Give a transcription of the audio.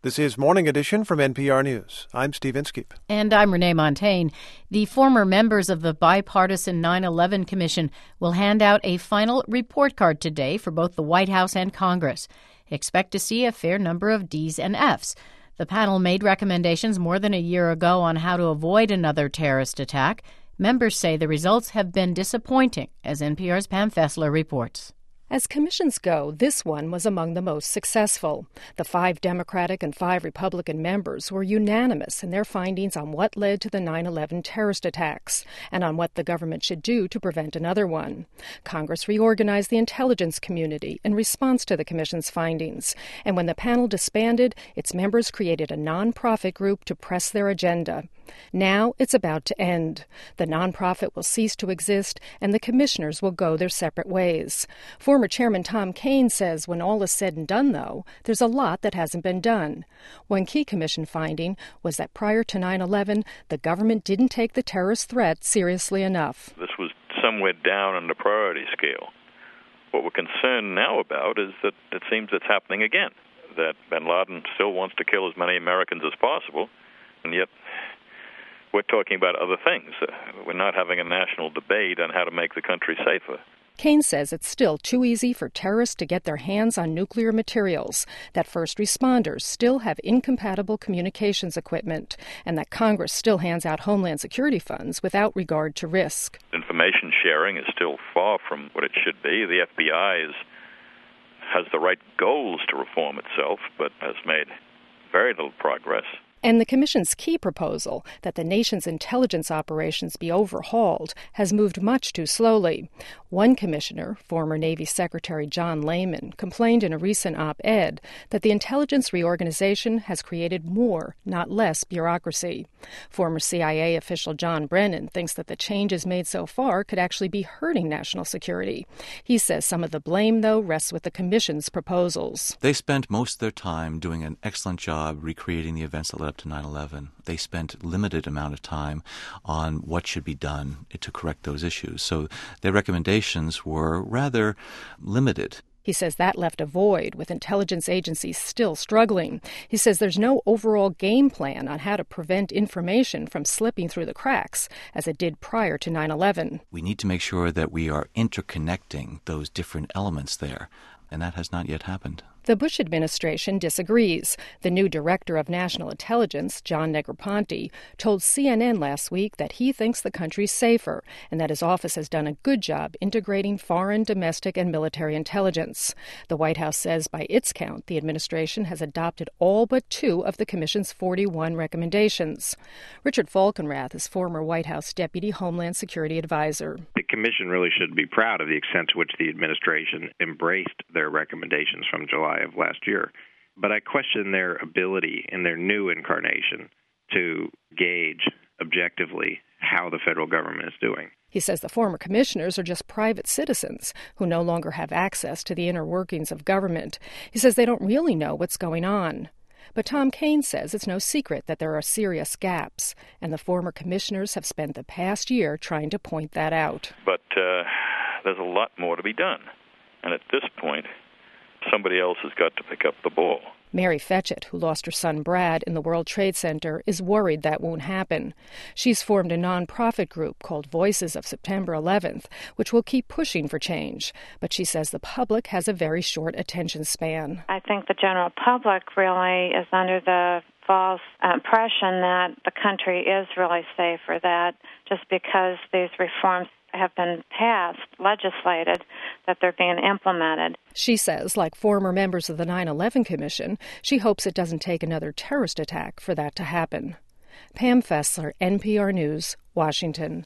This is Morning Edition from NPR News. I'm Steve Inskeep. And I'm Renee Montagne. The former members of the bipartisan 9/11 Commission will hand out a final report card today for both the White House and Congress. Expect to see a fair number of D's and F's. The panel made recommendations more than a year ago on how to avoid another terrorist attack. Members say the results have been disappointing, as NPR's Pam Fessler reports. As commissions go, this one was among the most successful. The 5 Democratic and 5 Republican members were unanimous in their findings on what led to the 9/11 terrorist attacks and on what the government should do to prevent another one. Congress reorganized the intelligence community in response to the commission's findings, and when the panel disbanded, its members created a nonprofit group to press their agenda. Now it's about to end. The nonprofit will cease to exist, and the commissioners will go their separate ways. Former Chairman Tom Kean says when all is said and done, though, there's a lot that hasn't been done. One key commission finding was that prior to 9/11, the government didn't take the terrorist threat seriously enough. This was somewhere down on the priority scale. What we're concerned now about is that it seems it's happening again, that bin Laden still wants to kill as many Americans as possible, and yet we're talking about other things. We're not having a national debate on how to make the country safer. Kean says it's still too easy for terrorists to get their hands on nuclear materials, that first responders still have incompatible communications equipment, and that Congress still hands out Homeland Security funds without regard to risk. Information sharing is still far from what it should be. The FBI has the right goals to reform itself, but has made very little progress. And the Commission's key proposal, that the nation's intelligence operations be overhauled, has moved much too slowly. One commissioner, former Navy Secretary John Lehman, complained in a recent op-ed that the intelligence reorganization has created more, not less, bureaucracy. Former CIA official John Brennan thinks that the changes made so far could actually be hurting national security. He says some of the blame, though, rests with the Commission's proposals. They spent most of their time doing an excellent job recreating the events that led up to 9/11. They spent limited amount of time on what should be done to correct those issues. So their recommendations were rather limited. He says that left a void, with intelligence agencies still struggling. He says there's no overall game plan on how to prevent information from slipping through the cracks, as it did prior to 9/11. We need to make sure that we are interconnecting those different elements there, and that has not yet happened. The Bush administration disagrees. The new director of national intelligence, John Negroponte, told CNN last week that he thinks the country's safer and that his office has done a good job integrating foreign, domestic, and military intelligence. The White House says by its count, the administration has adopted all but 2 of the Commission's 41 recommendations. Richard Falkenrath is former White House Deputy Homeland Security Advisor. The Commission really should be proud of the extent to which the administration embraced their recommendations from July of last year. But I question their ability in their new incarnation to gauge objectively how the federal government is doing. He says the former commissioners are just private citizens who no longer have access to the inner workings of government. He says they don't really know what's going on. But Tom Kean says it's no secret that there are serious gaps, and the former commissioners have spent the past year trying to point that out. But there's a lot more to be done. And at this point, somebody else has got to pick up the ball. Mary Fetchett, who lost her son Brad in the World Trade Center, is worried that won't happen. She's formed a nonprofit group called Voices of September 11th, which will keep pushing for change. But she says the public has a very short attention span. I think the general public really is under the false impression that the country is really safe, or that just because these reforms have been passed, legislated, that they're being implemented. She says, like former members of the 9/11 Commission, she hopes it doesn't take another terrorist attack for that to happen. Pam Fessler, NPR News, Washington.